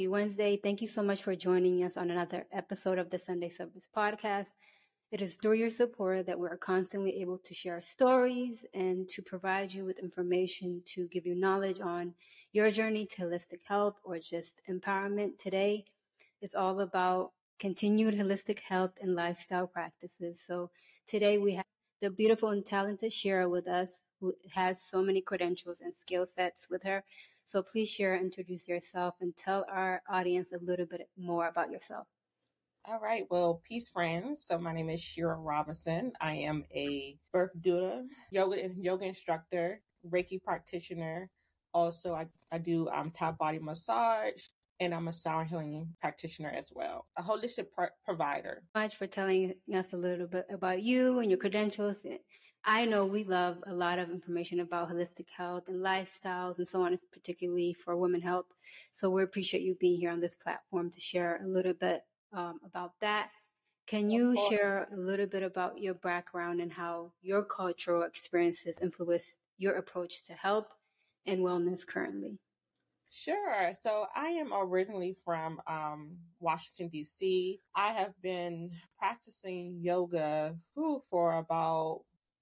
Happy Wednesday. Thank you so much for joining us on another episode of the Sunday Service Podcast. It is through your support that we are constantly able to share stories and to provide you with information to give you knowledge on your journey to holistic health or just empowerment. Today is all about continued holistic health and lifestyle practices. So today we have the beautiful and talented Shira with us, who has so many credentials and skill sets with her. So please Shira, introduce yourself and tell our audience a little bit more about yourself. All right. Well, peace, friends. So my name is Shira Robinson. I am a birth doula, yoga instructor, Reiki practitioner. Also, I do top body massage, and I'm a sound healing practitioner as well. A holistic provider. Much for telling us a little bit about you and your credentials. I know we love a lot of information about holistic health and lifestyles and so on, particularly for women health. So we appreciate you being here on this platform to share a little bit about that. Can you share a little bit about your background and how your cultural experiences influence your approach to health and wellness currently? Sure. So I am originally from Washington, D.C. I have been practicing yoga for about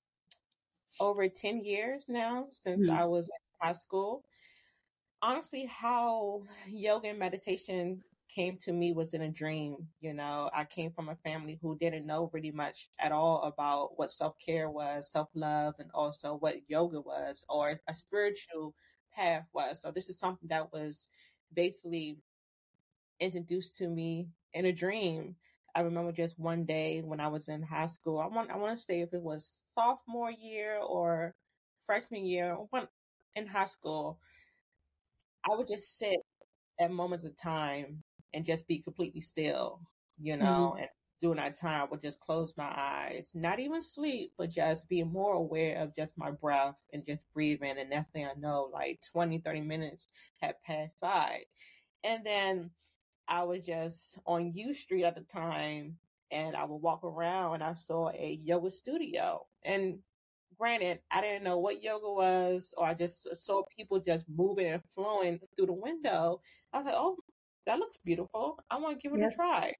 over 10 years now, since I was in high school. Honestly, how yoga and meditation came to me was in a dream. I came from a family who didn't know really much at all about what self-care was, self-love, and also what yoga was or a spiritual path was. So this is something that was basically introduced to me in a dream. I remember just one day when I was in high school. I want to say if it was sophomore year or freshman year, in high school, I would just sit at moments of time and just be completely still, and during that time I would just close my eyes, not even sleep, but just be more aware of just my breath and just breathing. And next thing I know, like 20, 30 minutes had passed by. And then I was just on U Street at the time, and I would walk around and I saw a yoga studio. And granted, I didn't know what yoga was, or I just saw people just moving and flowing through the window. I was like, oh, that looks beautiful. I want to give it a try.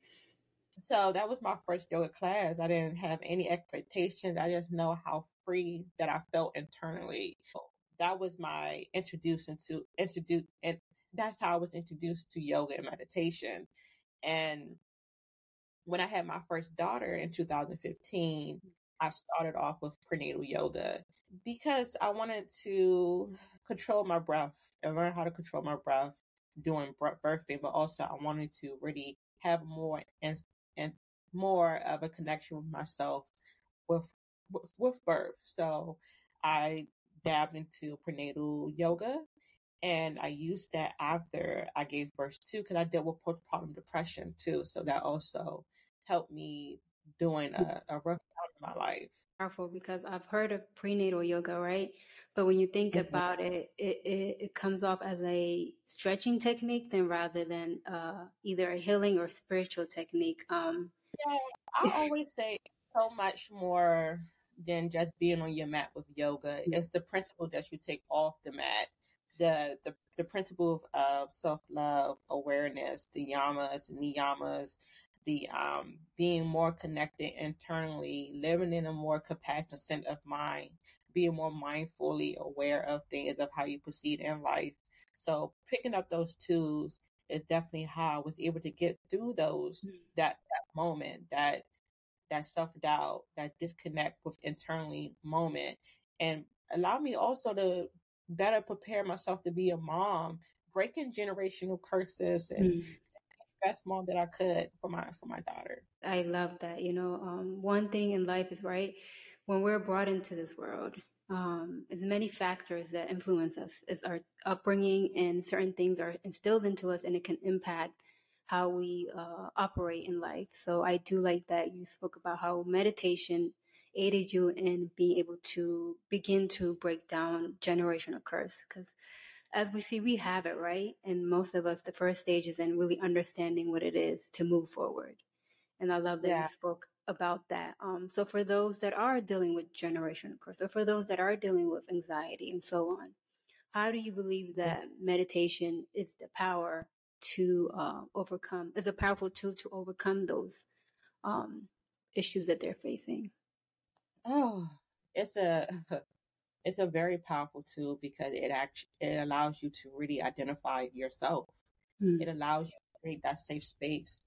So that was my first yoga class. I didn't have any expectations. I just know how free that I felt internally. That was my and that's how I was introduced to yoga and meditation. And when I had my first daughter in 2015, I started off with prenatal yoga because I wanted to control my breath and learn how to control my breath during birthing, but also I wanted to really have more and more of a connection with myself with with birth. So I dabbed into prenatal yoga, and I used that after I gave birth too, because I dealt with postpartum depression too. So that also helped me during a rough time in my life. Powerful, because I've heard of prenatal yoga, right? But when you think about it, it comes off as a stretching technique then rather than either a healing or spiritual technique. Yeah, I always say so much more than just being on your mat with yoga. It's the principle that you take off the mat, the principle of self-love, awareness, the yamas, the niyamas, the being more connected internally, living in a more compassionate sense of mind, being more mindfully aware of things, of how you proceed in life. So picking up those tools is definitely how I was able to get through that moment, that self-doubt, that disconnect with internally moment, and allow me also to better prepare myself to be a mom, breaking generational curses and the best mom that I could for my daughter. I love that. One thing in life is right when we're brought into this world. There's many factors that influence us. It's our upbringing, and certain things are instilled into us, and it can impact how we operate in life. So I do like that you spoke about how meditation aided you in being able to begin to break down generational curse, because as we see, we have it, right? And most of us, the first stage is in really understanding what it is to move forward. And I love that you spoke about that. So for those that are dealing with generational curse, or for those that are dealing with anxiety and so on, how do you believe that meditation is the power to overcome. It's a powerful tool to overcome those issues that they're facing. Oh, it's a it's a very powerful tool because it allows you to really identify yourself. Mm. It allows you to create that safe space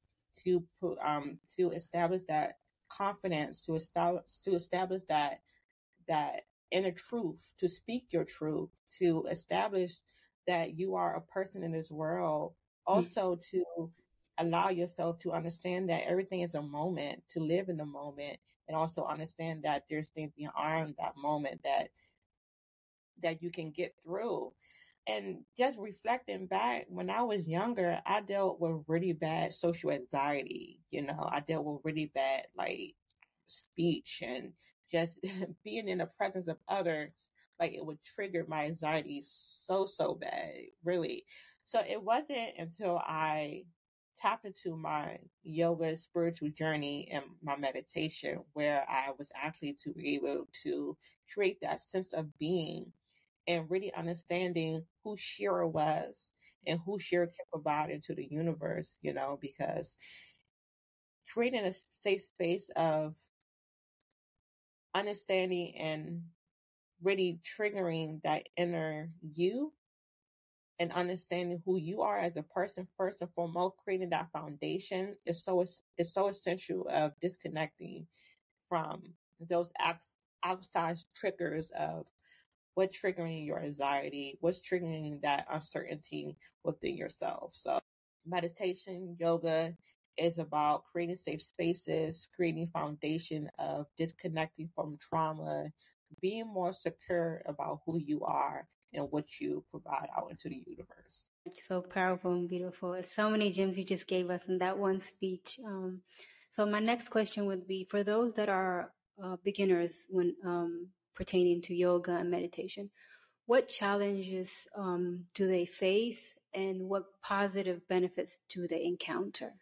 to establish that confidence, to establish that inner truth, to speak your truth, to establish that you are a person in this world. Mm. Also to allow yourself to understand that everything is a moment, to live in the moment, and also understand that there's things beyond that moment that you can get through. And just reflecting back, when I was younger, I dealt with really bad social anxiety. I dealt with really bad, like, speech and just being in the presence of others. Like, it would trigger my anxiety so bad, really. So it wasn't until I tapped into my yoga spiritual journey and my meditation where I was actually to be able to create that sense of being and really understanding who Shira was and who Shira can provide into the universe, because creating a safe space of understanding and really triggering that inner you and understanding who you are as a person first and foremost, creating that foundation is so essential of disconnecting from those outside triggers of what's triggering your anxiety, what's triggering that uncertainty within yourself. So meditation, yoga is about creating safe spaces, creating foundation of disconnecting from trauma, being more secure about who you are and what you provide out into the universe. So powerful and beautiful. It's so many gems you just gave us in that one speech. So my next question would be for those that are beginners when pertaining to yoga and meditation, what challenges do they face and what positive benefits do they encounter?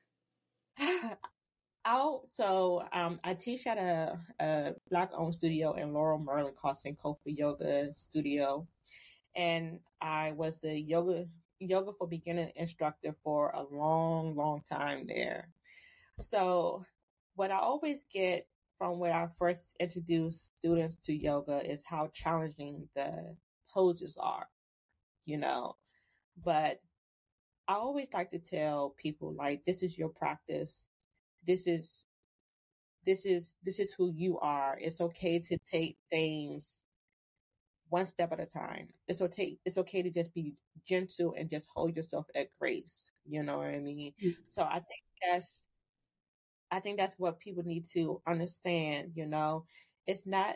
I teach at a Black owned studio in Laurel, Maryland called Sankofa Yoga Studio. And I was the yoga for beginner instructor for a long time there. So what I always get from when I first introduce students to yoga is how challenging the poses are, you know. But I always like to tell people, like, this is your practice. This is this is who you are. It's okay to take things one step at a time. It's okay to just be gentle and just hold yourself at grace. You know what I mean? Mm. So I think that's what people need to understand. It's not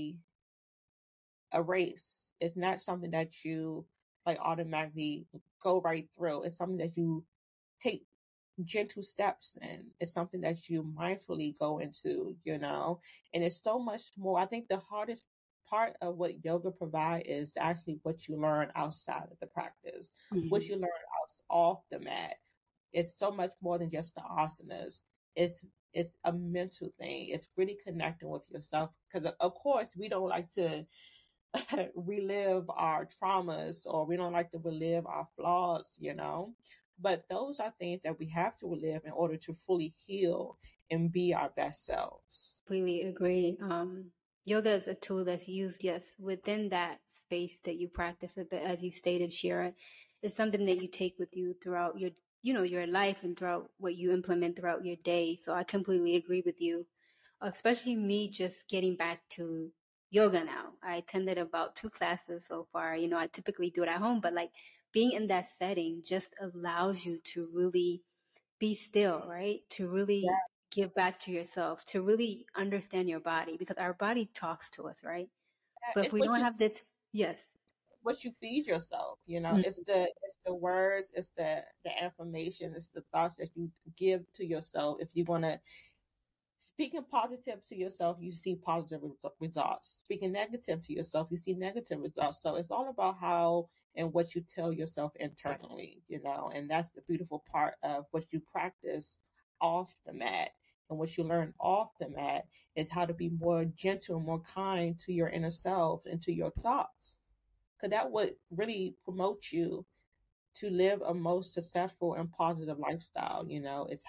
a race. It's not something that you like automatically go right through. It's something that you take gentle steps in. It's something that you mindfully go into. And it's so much more. I think the hardest part of what yoga provide is actually what you learn outside of the practice, what Mhm. you learn off the mat. It's so much more than just the asanas. It's a mental thing. It's really connecting with yourself because of course we don't like to relive our traumas or we don't like to relive our flaws. But those are things that we have to relive in order to fully heal and be our best selves. Completely agree. Yoga is a tool that's used, yes, within that space that you practice it. But as you stated, Shira, it's something that you take with you throughout your life and throughout what you implement throughout your day. So I completely agree with you, especially me just getting back to yoga now. I attended about 2 classes so far. I typically do it at home, but like being in that setting just allows you to really be still, right? To really give back to yourself, to really understand your body because our body talks to us, right? But if It's we don't have that, yes. what you feed yourself. It's Mhm. the words, it's the information, it's the thoughts that you give to yourself. If you want to speaking positive to yourself, you see positive results. Speaking negative to yourself, you see negative results. So it's all about how and what you tell yourself internally. And that's the beautiful part of what you practice off the mat. And what you learn off the mat is how to be more gentle, more kind to your inner self and to your thoughts. Because that would really promote you to live a most successful and positive lifestyle. It's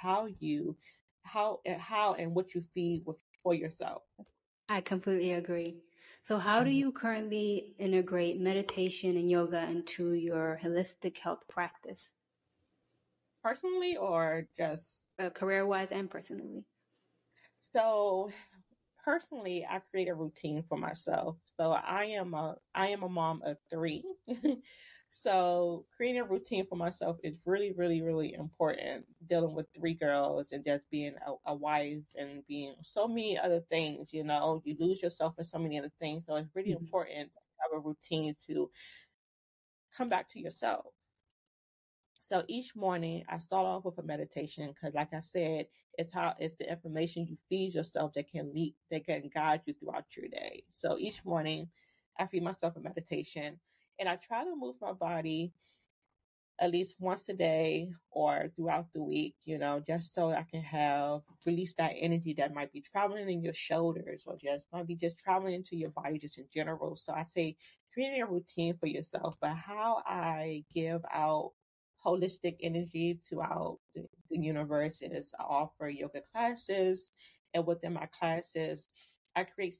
how and what you feed with for yourself. I completely agree. So, how do you currently integrate meditation and yoga into your holistic health practice, Personally, or just career wise and personally? so personally, I create a routine for myself. So I am a mom of three. So creating a routine for myself is really, really, really important. Dealing with three girls and just being a wife and being so many other things, you lose yourself in so many other things. So it's really Mhm. important to have a routine to come back to yourself. So each morning I start off with a meditation because, like I said, it's the information you feed yourself that can guide you throughout your day. So each morning I feed myself a meditation, and I try to move my body at least once a day or throughout the week, just so I can have release that energy that might be traveling in your shoulders or just might be just traveling into your body just in general. So I say creating a routine for yourself, but how I give out holistic energy throughout the universe is I offer yoga classes, and within my classes I create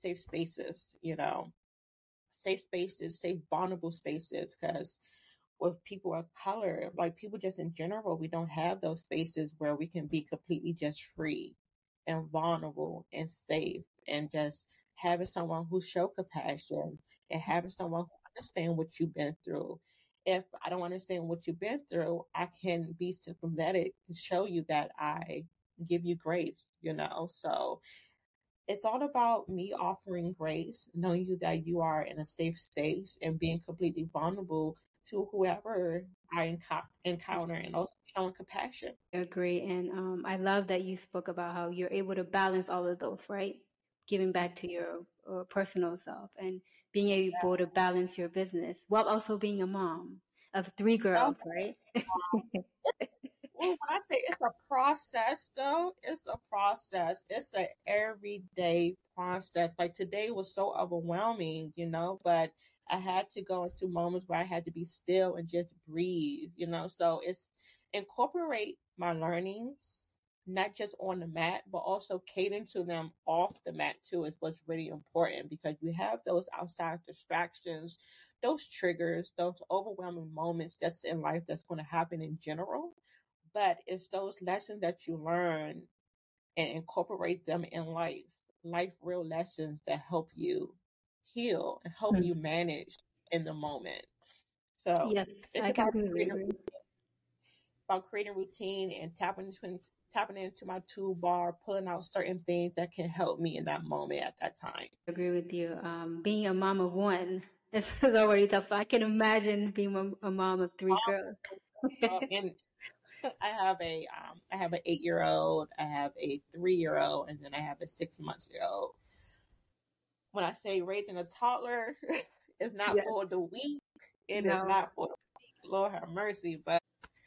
safe spaces, safe vulnerable spaces, because with people of color, like people just in general, we don't have those spaces where we can be completely just free and vulnerable and safe, and just having someone who show compassion and having someone who understand what you've been through. If I don't understand what you've been through, I can be sympathetic to show you that I give you grace. So it's all about me offering grace, knowing you that you are in a safe space and being completely vulnerable to whoever I encounter, and also showing compassion. I agree. And I love that you spoke about how you're able to balance all of those, right? Giving back to your personal self and being able to balance your business while also being a mom of three Oh, girls, right? well, when I say it's a process, though, it's a process. It's an everyday process. Like today was so overwhelming, but I had to go into moments where I had to be still and just breathe. So it's incorporate my learnings, not just on the mat, but also cater to them off the mat too, is what's really important, because you have those outside distractions, those triggers, those overwhelming moments that's in life that's going to happen in general, but it's those lessons that you learn and incorporate them in life real lessons that help you heal and help Hmm. you manage in the moment. So Yes, it's I completely agree. about creating routine and tapping into my toolbar, pulling out certain things that can help me in that moment at that time. I agree with you. Being a mom of one is already tough, so I can imagine being a mom of three girls. And I have an 8-year old, I have a 3-year old, and then I have a 6 month old. When I say raising a toddler, it's not Yes, for the weak. It is no. not for the weak. Lord have mercy. But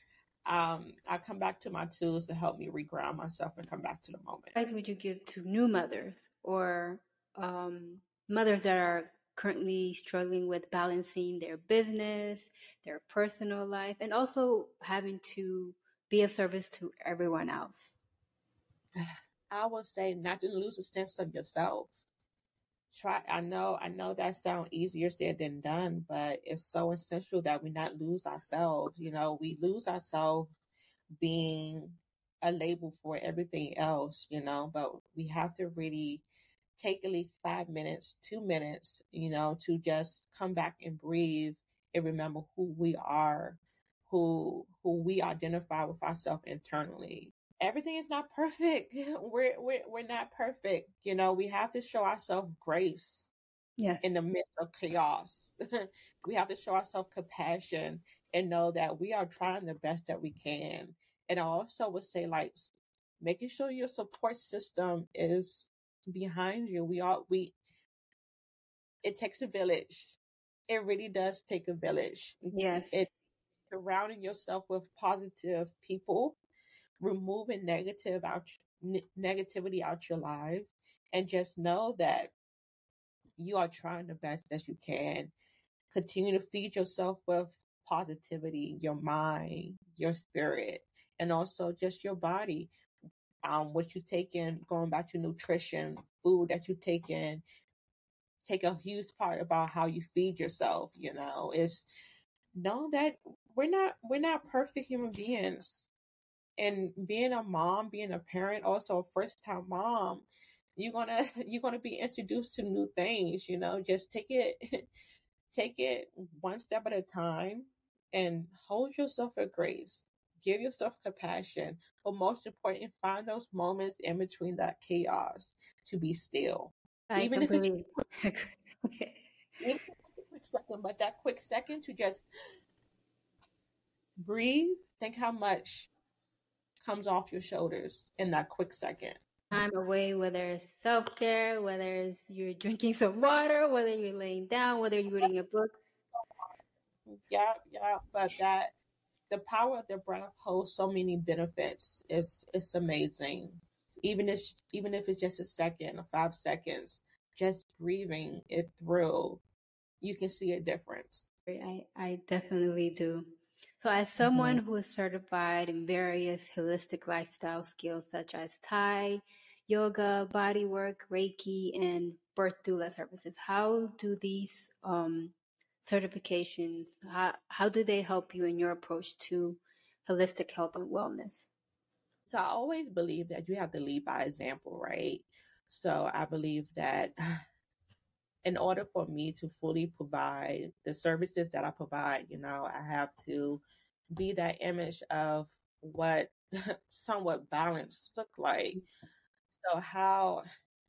I come back to my tools to help me reground myself and come back to the moment. Advice would you give to new mothers or um, mothers that are currently struggling with balancing their business, their personal life, and also having to be of service to everyone else? I would say not to lose a sense of yourself. Try. I know that sounds easier said than done, but it's so essential that we not lose ourselves. We lose ourselves being a label for everything else, but we have to really take at least 5 minutes, 2 minutes, to just come back and breathe and remember who we are, who we identify with ourselves internally. Everything is not perfect. We're not perfect. We have to show ourselves grace Yes, in the midst of chaos. We have to show ourselves compassion and know that we are trying the best that we can. And I also would say, like, making sure your support system is behind you. It takes a village. It really does take a village. yes, It surrounding yourself with positive people, removing negativity out your life, and just know that you are trying the best that you can. Continue to feed yourself with positivity, your mind, your spirit, and also just your body. What you take in, going back to nutrition, food that you take in, take a huge part about how you feed yourself. Is know that we're not perfect human beings. And being a mom, being a parent, also a first time mom, you're gonna you're gonna be introduced to new things. Just take it take it one step at a time and hold yourself with grace. Give yourself compassion, but most important, find those moments in between that chaos to be still, I even if it's completely agree. Okay. even if it's a quick second. But that quick second to just breathe, think how much comes off your shoulders in that quick second. Time away, whether it's self care, whether it's you're drinking some water, whether you're laying down, whether you're reading a book. Yeah, yeah, but that the power of the breath holds so many benefits. It's amazing. Even if it's just a second or 5 seconds, just breathing it through, you can see a difference. I definitely do. So, as someone Mhm. who is certified in various holistic lifestyle skills such as Thai, yoga, body work, Reiki, and birth doula services, how do these certifications, how do they help you in your approach to holistic health and wellness? So I always believe that you have to lead by example, right? So I believe that in order for me to fully provide the services that I provide, I have to be that image of what somewhat balance look like. So how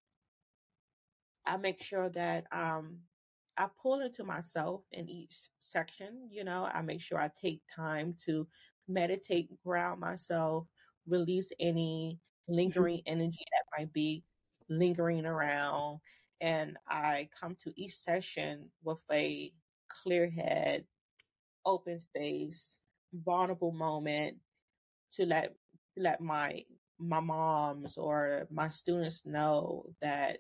I make sure that I pull into myself in each section. I make sure I take time to meditate, ground myself, release any lingering energy that might be lingering around. And I come to each session with a clear head, open space, vulnerable moment to let my moms or my students know that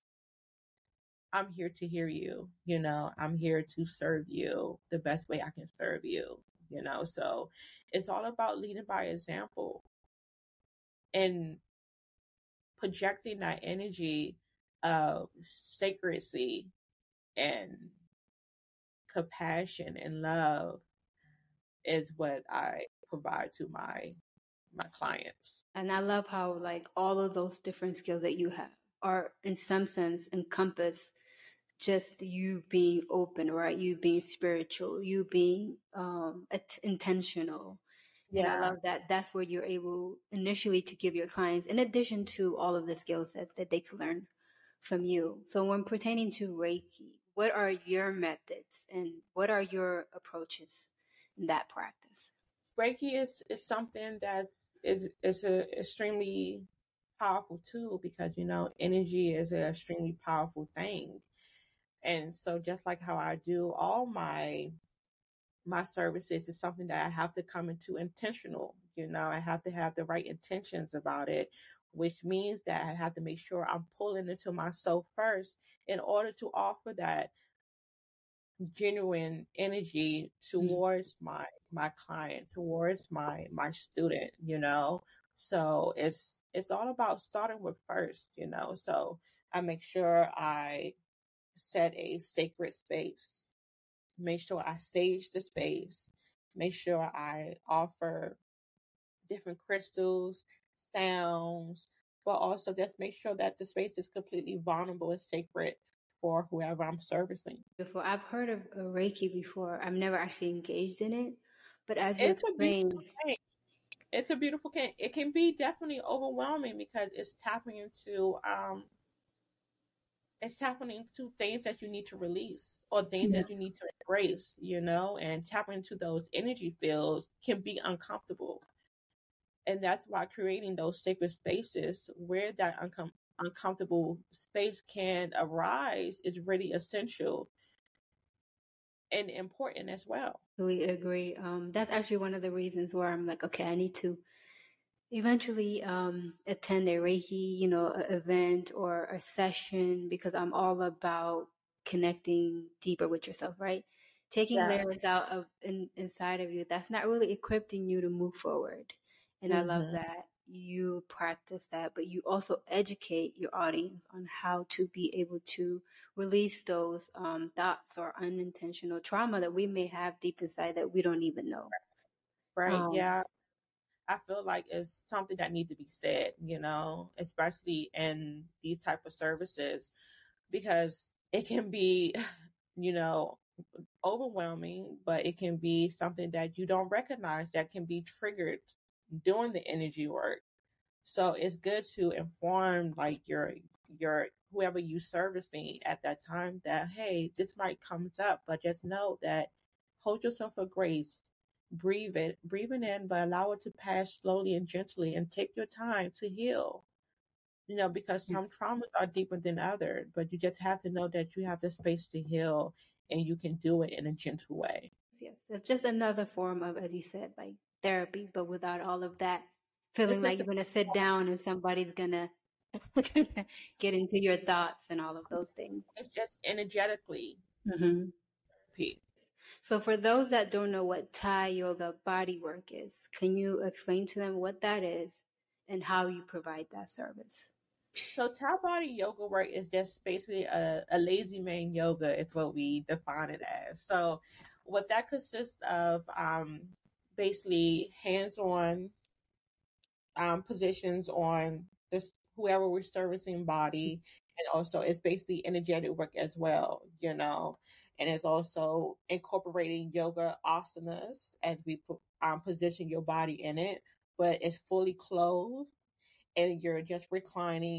I'm here to hear you. I'm here to serve you the best way I can serve you. So it's all about leading by example and projecting that energy of sacredcy and compassion and love is what I provide to my clients. And I love how like all of those different skills that you have are in some sense encompass just you being open, right? You being spiritual, you being intentional. And I Yeah. love that that's where you're able initially to give your clients, in addition to all of the skill sets that they can learn from you. So when pertaining to Reiki, what are your methods and what are your approaches in that practice? Reiki is something that is a extremely powerful tool because energy is an extremely powerful thing. And so just like how I do all my services is something that I have to come into intentional. I have to have the right intentions about it, which means that I have to make sure I'm pulling into myself first in order to offer that genuine energy towards my client, towards my student. So it's all about starting with first. So I make sure I set a sacred space, make sure I sage the space, make sure I offer different crystals, sounds, but also just make sure that the space is completely vulnerable and sacred for whoever I'm servicing. Beautiful. I've heard of Reiki before. I've never actually engaged in it, but as you It's a explained, beautiful thing. It's a beautiful thing. It can be definitely overwhelming because it's tapping into things that you need to release or things yeah, that you need to embrace, and tapping into those energy fields can be uncomfortable. And that's why creating those sacred spaces where that uncomfortable space can arise is really essential and important as well. really agree. That's actually one of the reasons where I'm like, okay, I need to eventually attend a Reiki, a event or a session because I'm all about connecting deeper with yourself, right? taking Yeah. layers out of inside of you, that's not really equipping you to move forward. And I love Mm-hmm. that you practice that, but you also educate your audience on how to be able to release those thoughts or unintentional trauma that we may have deep inside that we don't even know. Right. Um, Yeah. I feel like it's something that needs to be said, especially in these type of services, because it can be, you know, overwhelming, but it can be something that you don't recognize that can be triggered doing the energy work. So it's good to inform like your whoever you servicing at that time that hey, this might comes up, but just know that hold yourself with grace. Breathe it in, but allow it to pass slowly and gently and take your time to heal. Because some yes, traumas are deeper than others, but you just have to know that you have the space to heal and you can do it in a gentle way. yes, it's just another form of, as you said, like therapy, but without all of that It's feeling like just you're gonna sit down and somebody's gonna get into your thoughts and all of those things. it's just energetically Hmm. therapy. So, for those that don't know what Thai yoga body work is, can you explain to them what that is and how you provide that service? So Thai body yoga work is just basically a lazy man yoga is what we define it as. So what that consists of, basically hands-on positions on this whoever we're servicing body, and also it's basically energetic work as well. And it's also incorporating yoga asanas as we position your body in it, but it's fully clothed and you're just reclining.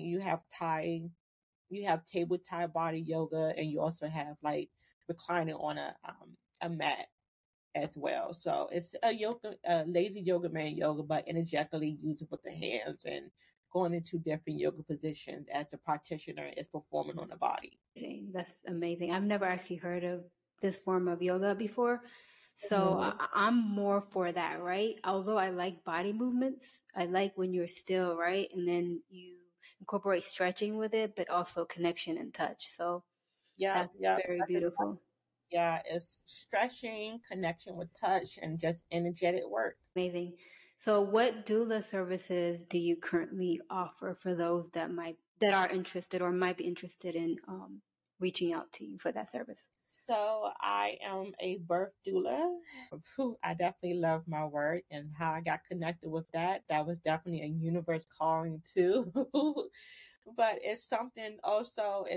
You have table Thai body yoga, and you also have like reclining on a mat as well. So it's a lazy yoga man yoga, but energetically using with the hands and going into different yoga positions as the practitioner is performing on the body. Amazing. That's amazing. I've never actually heard of this form of yoga before. So, Hmm. I'm more for that, right? Although I like body movements, I like when you're still, right? And then you incorporate stretching with it, but also connection and touch. So, Yeah, that's yeah, very that's it. beautiful. Yeah, it's stretching, connection with touch, and just energetic work. Amazing. So, what doula services do you currently offer for those that are interested or might be interested in reaching out to you for that service? So I am a birth doula. I definitely love my work and how I got connected with that. That was definitely a universe calling too. But it's something also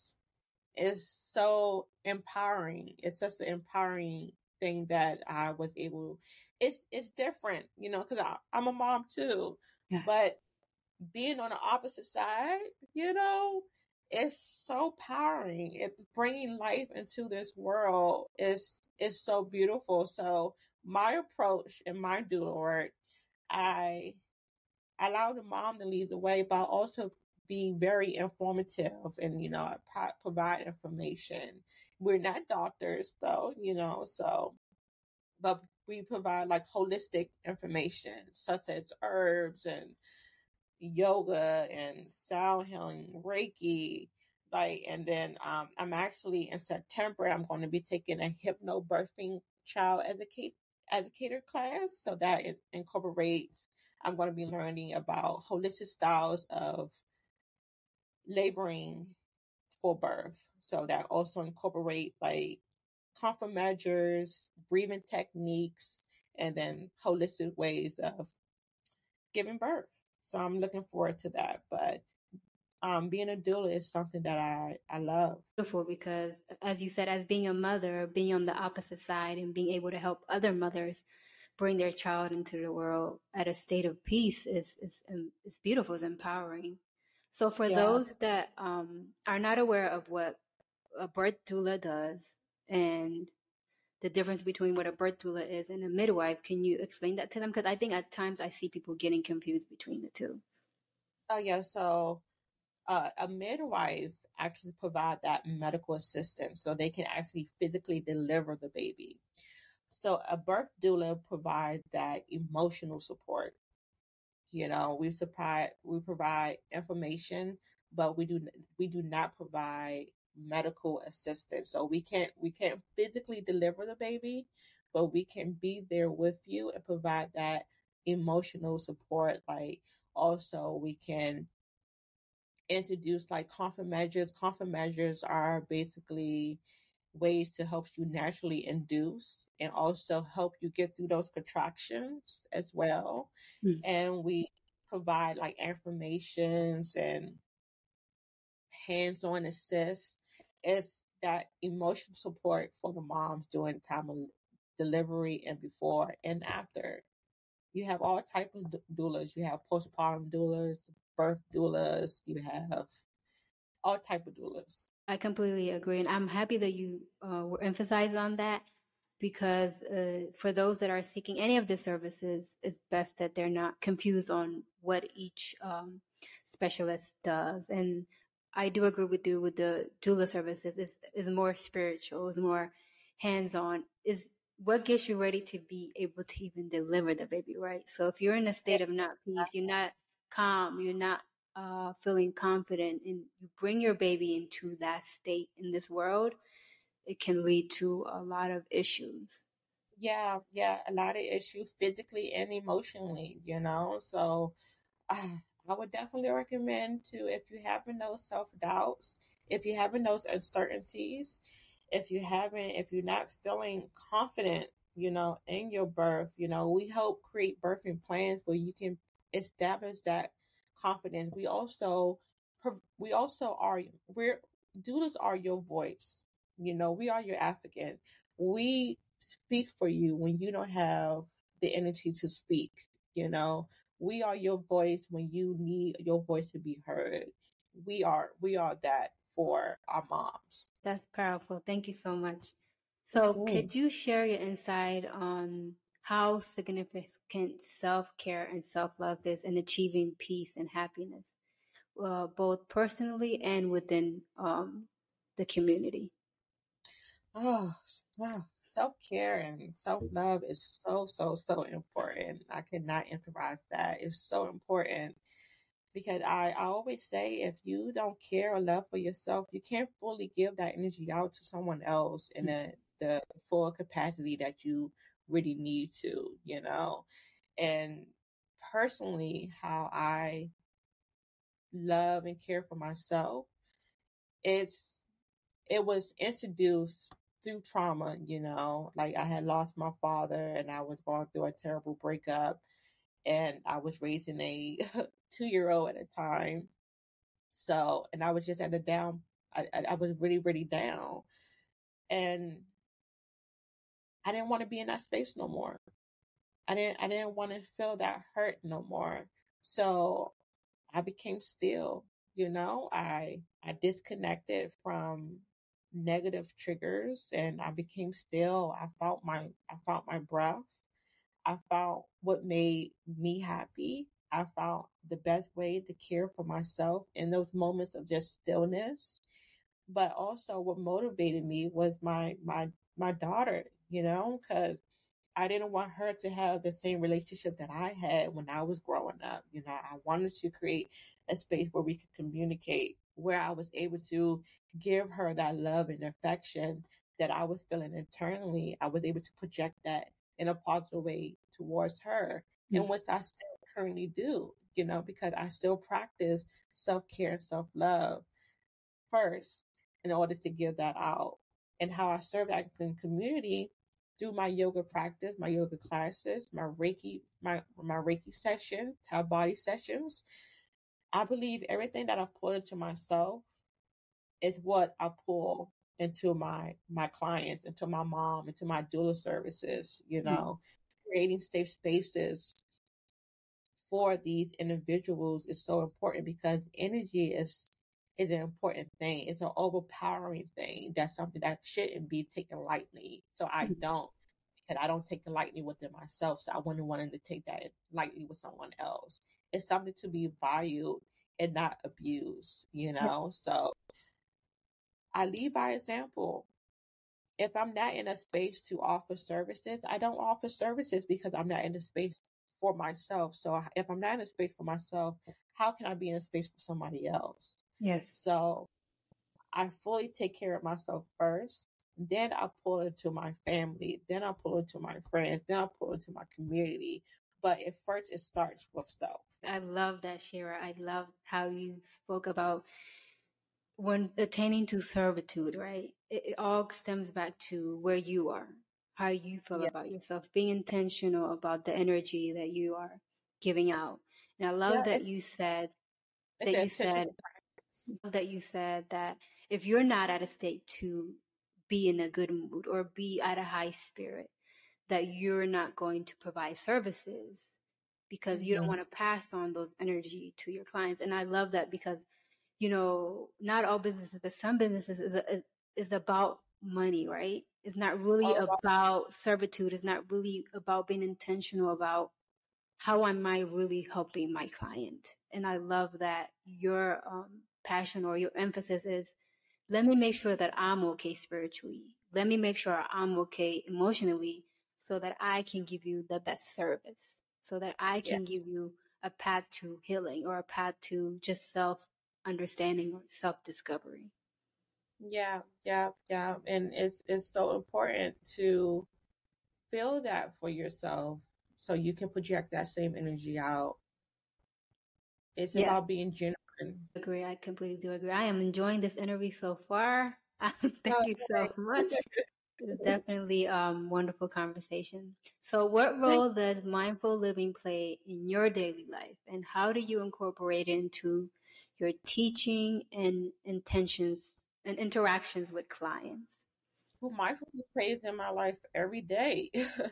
is so empowering. It's just an empowering thing that I was able. It's different, because I'm a mom too, Yeah, but being on the opposite side, you know, it's so powering. It's bringing life into this world is so beautiful. So my approach and my doula work, I allow the mom to lead the way, but also be very informative and provide information. We're not doctors though, so but we provide like holistic information such as herbs and yoga and sound healing, Reiki. And then I'm actually in September, I'm going to be taking a hypnobirthing child educator class. So that it incorporates, I'm going to be learning about holistic styles of laboring for birth. So that also incorporate like comfort measures, breathing techniques, and then holistic ways of giving birth. So I'm looking forward to that. But being a doula is something that I love. beautiful because, as you said, as being a mother, being on the opposite side and being able to help other mothers bring their child into the world at a state of peace is beautiful, it's empowering. So, for Yeah. those that are not aware of what a birth doula does and the difference between what a birth doula is and a midwife, can you explain that to them? Because I think at times I see people getting confused between the two. Oh yeah. So a midwife actually provide that medical assistance so they can actually physically deliver the baby. So a birth doula provides that emotional support. We provide information, but we do not provide medical assistance. So we can't physically deliver the baby, but we can be there with you and provide that emotional support. Like also we can introduce like comfort measures. Comfort measures are basically ways to help you naturally induce and also help you get through those contractions as well. Mm. And we provide like affirmations and hands-on assist. It's that emotional support for the moms during time of delivery and before and after. You have all type of doulas. You have postpartum doulas, birth doulas. You have all type of doulas. I completely agree, and I'm happy that you were emphasized on that because for those that are seeking any of the services, it's best that they're not confused on what each specialist does. And I do agree with you with the doula services. Is more spiritual, is more hands-on, is what gets you ready to be able to even deliver the baby, right? So if you're in a state of not peace, you're not calm, you're not feeling confident, and you bring your baby into that state in this world, it can lead to a lot of issues. Yeah, yeah, a lot of issues physically and emotionally. So I would definitely recommend to, if you're having those self doubts, if you're having those uncertainties, if you're not feeling confident, in your birth, we help create birthing plans where you can establish that confidence. We also we're doulas are your voice. We are your advocate. We speak for you when you don't have the energy to speak. You know, we are your voice when you need your voice to be heard. We are that for our moms. That's powerful. Thank you so much. So, Mm. could you share your insight on how significant self care and self love is in achieving peace and happiness, both personally and within the community? Oh, wow. Self care and self love is so, so, so important. I cannot improvise that. It's so important because I always say if you don't care or love for yourself, you can't fully give that energy out to someone else in the full capacity that you really need to. And personally, how I love and care for myself, it's it was introduced through trauma. Like I had lost my father and I was going through a terrible breakup and I was raising a 2-year old at a time. So, and I was just at a down, I was really, really down. And I didn't want to be in that space no more. I didn't want to feel that hurt no more. So I became still. I disconnected from negative triggers and I became still. I found my breath. I found what made me happy. I found the best way to care for myself in those moments of just stillness. But also what motivated me was my daughter, because I didn't want her to have the same relationship that I had when I was growing up. I wanted to create a space where we could communicate, where I was able to give her that love and affection that I was feeling internally. I was able to project that in a positive way towards her, and Mm. which I still currently do, because I still practice self care and self love first in order to give that out. And how I serve that in community through my yoga practice, my yoga classes, my Reiki session, Tao body sessions. I believe everything that I pull into myself is what I pull into my clients, into my mom, into my doula services, Mm. creating safe spaces for these individuals is so important because energy is an important thing. It's an overpowering thing. That's something that shouldn't be taken lightly. So I Mm. don't, because I don't take it lightly within myself. So I wouldn't want to take that lightly with someone else. It's something to be valued and not abused. So I lead by example. If I'm not in a space to offer services, I don't offer services because I'm not in a space for myself. So if I'm not in a space for myself, how can I be in a space for somebody else? Yes. So I fully take care of myself first. Then I pull into my family. Then I pull into my friends. Then I pull into my community. But at first, it starts with self. I love that, Shira. I love how you spoke about when attaining to servitude, right? It all stems back to where you are, how you feel Yeah, about yourself, being intentional about the energy that you are giving out. And I love yeah. that you said It's that an you said intentional practice. that you said that if you're not at a state to be in a good mood or be at a high spirit, that you're not going to provide services because you don't Hmm. want to pass on those energy to your clients. And I love that because not all businesses, but some businesses is about money, right? It's not really All about, about servitude. It's not really about being intentional about how am I really helping my client. And I love that your passion or your emphasis is let me make sure that I'm okay spiritually. Let me make sure I'm okay emotionally so that I can give you the best service, so that I yeah, can give you a path to healing or a path to just self understanding or self discovery. yeah, yeah, yeah. And it's so important to feel that for yourself so you can project that same energy out. It's Yes, about being genuine. agree. I completely do agree. I am enjoying this interview so far. Thank Oh, you so much. great. It's definitely wonderful conversation. So, what Thank role does mindful living play in your daily life, and how do you incorporate it into your teaching and intentions and interactions with clients? you. Mindfully prays in my life every day.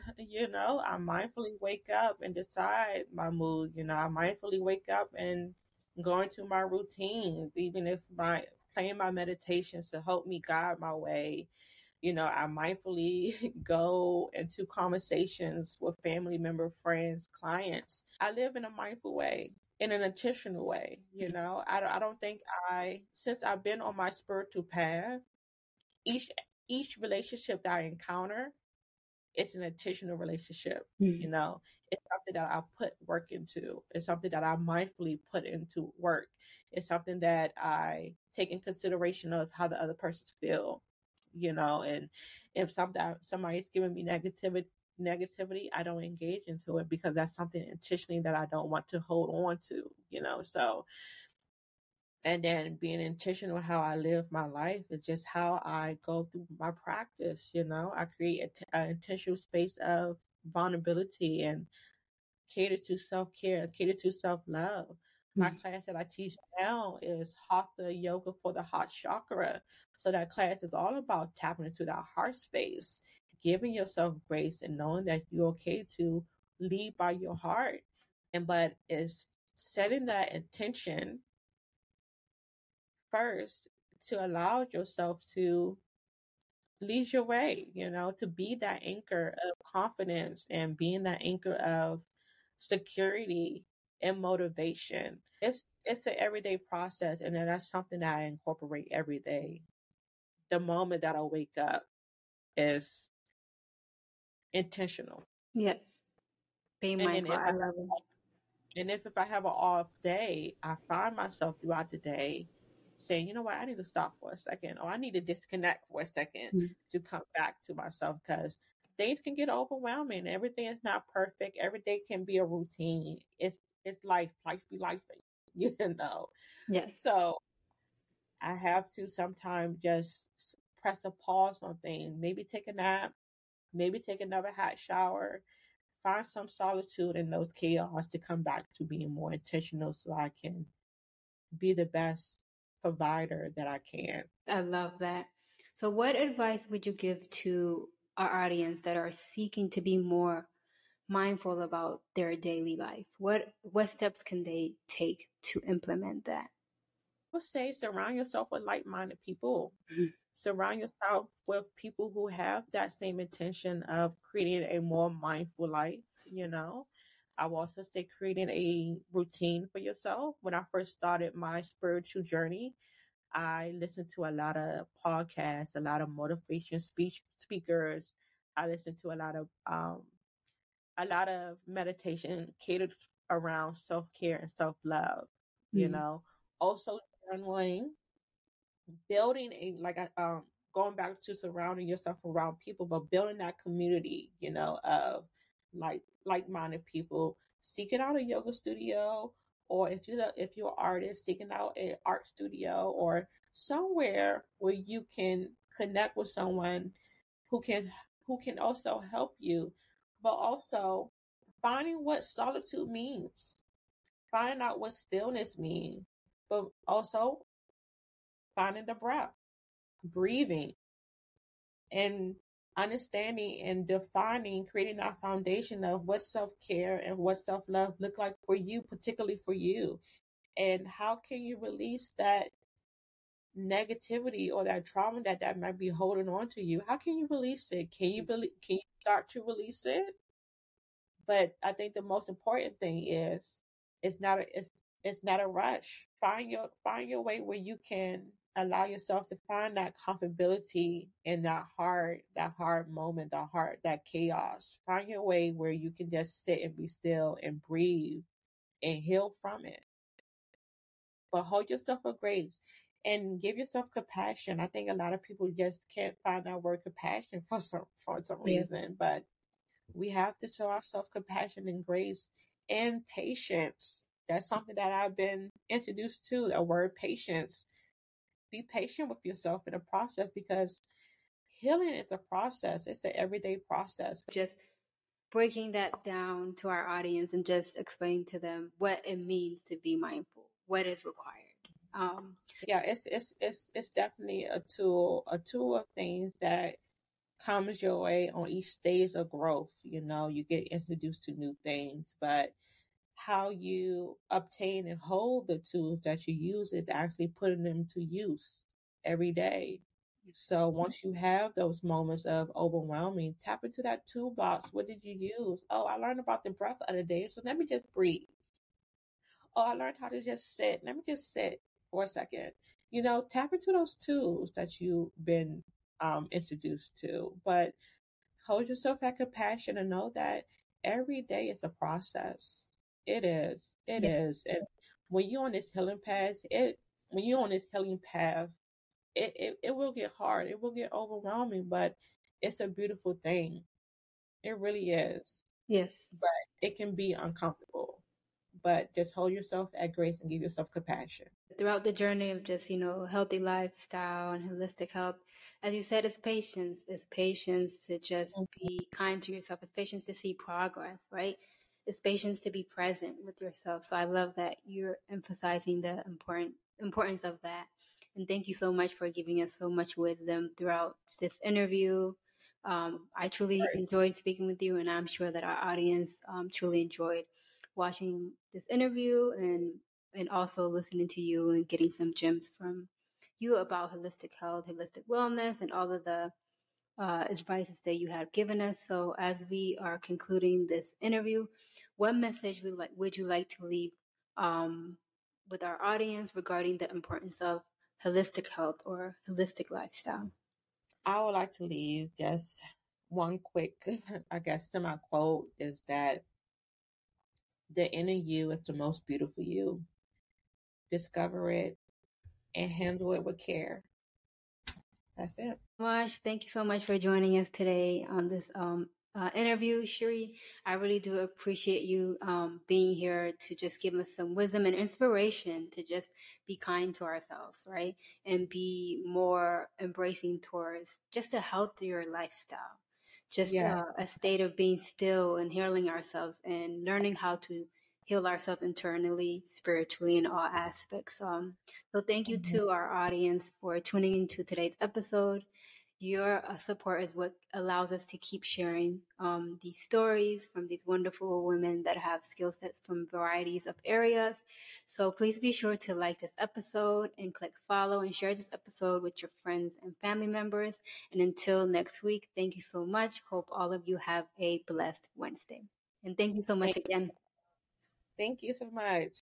I mindfully wake up and decide my mood. I mindfully wake up and go into my routine, even if my playing my meditations to help me guide my way. I mindfully go into conversations with family member, friends, clients. I live in a mindful way, in an intentional way. I don't think since I've been on my spiritual path, each each relationship that I encounter, it's an intentional relationship. Mm. You know, it's something that I put work into. It's something that I mindfully put into work. It's something that I take in consideration of how the other person feel. And if somebody's giving me negativity, I don't engage into it because that's something intentionally that I don't want to hold on to. So and then being intentional with how I live my life is just how I go through my practice. I create an intentional space of vulnerability and cater to self-care, cater to self-love. My Mm. class that I teach now is Hatha Yoga for the Heart Chakra. So that class is all about tapping into that heart space, giving yourself grace and knowing that you're okay to lead by your heart. But is setting that intention first to allow yourself to lead your way, to be that anchor of confidence and being that anchor of security and motivation. It's an everyday process, and then that's something that I incorporate every day. The moment that I wake up is intentional. Yes, being And then mindful. I love it. if I have an off day, I find myself throughout the day saying, you know what, I need to stop for a second, or I need to disconnect for a second Mm. to come back to myself because things can get overwhelming. Everything is not perfect. Every day can be a routine. It's life be life, you know. Yes. So I have to sometimes just press a pause on things, maybe take a nap, maybe take another hot shower, find some solitude in those chaos to come back to being more intentional so I can be the best provider that I can. I love that. So, what advice would you give to our audience that are seeking to be more mindful about their daily life? What steps can they take to implement that? I would say surround yourself with like minded people. Mhm. Surround yourself with people who have that same intention of creating a more mindful life, you know. I will also say creating a routine for yourself. When I first started my spiritual journey, I listened to a lot of podcasts, a lot of motivation speakers. I listened to a lot of meditation catered around self care and self love. You Mm. know, also journaling, building going back to surrounding yourself around people, but building that community, of like-minded people. Seeking out a yoga studio, or if you're an artist, seeking out an art studio or somewhere where you can connect with someone who can who can also help you, but also finding what solitude means, finding out what stillness means, but also finding the breath, breathing, and understanding and defining, creating that foundation of what self-care and what self-love look like for you, particularly for you. And how can you release that negativity or that trauma that might be holding on to you? How can you release it? Can you start to release it? But I think the most important thing is it's not a rush. Find your way where you can allow yourself to find that comfortability in that hard moment, that chaos. Find your way where you can just sit and be still and breathe and heal from it. But hold yourself with grace and give yourself compassion. I think a lot of people just can't find that word compassion for some Yeah. reason, but we have to show ourselves compassion and grace and patience. That's something that I've been introduced to, a word patience. Be patient with yourself in the process, because healing is a process. It's an everyday process. Just breaking that down to our audience and just explaining to them what it means to be mindful, what is required. Yeah, it's definitely a tool of things that comes your way on each stage of growth. You get introduced to new things, but how you obtain and hold the tools that you use is actually putting them to use every day. So once you have those moments of overwhelming, tap into that toolbox. What did you use? Oh, I learned about the breath the other day, so let me just breathe. Oh, I learned how to just sit. Let me just sit for a second. Tap into those tools that you've been introduced to. But hold yourself at compassion and know that every day is a process. It is. It Yeah. is. And when you're on this healing path, it will get hard. It will get overwhelming, but it's a beautiful thing. It really is. Yes. But it can be uncomfortable. But just hold yourself at grace and give yourself compassion. Throughout the journey of just, healthy lifestyle and holistic health, as you said, it's patience. It's patience to just be kind to yourself. It's patience to see progress, right? It's patience to be present with yourself. So I love that you're emphasizing the importance of that. And thank you so much for giving us so much wisdom throughout this interview. I truly Of course. enjoyed speaking with you, and I'm sure that our audience truly enjoyed watching this interview and also listening to you and getting some gems from you about holistic health, holistic wellness, and all of the advices that you have given us. So, as we are concluding this interview, what message would you like to leave um, with our audience regarding the importance of holistic health or holistic lifestyle? I would like to leave just one quick, I guess, semi quote is that the inner you is the most beautiful you. Discover it and handle it with care. That's it. Thank you so much for joining us today on this interview, Shiri. I really do appreciate you being here to just give us some wisdom and inspiration to just be kind to ourselves, right? And be more embracing towards just a healthier lifestyle, just Yes. a state of being still and healing ourselves and learning how to heal ourselves internally, spiritually, in all aspects. So thank you Mhm. to our audience for tuning into today's episode. Your support is what allows us to keep sharing these stories from these wonderful women that have skill sets from varieties of areas. So please be sure to like this episode and click follow and share this episode with your friends and family members. And until next week, thank you so much. Hope all of you have a blessed Wednesday. And thank you so much Thank, again. thank you so much.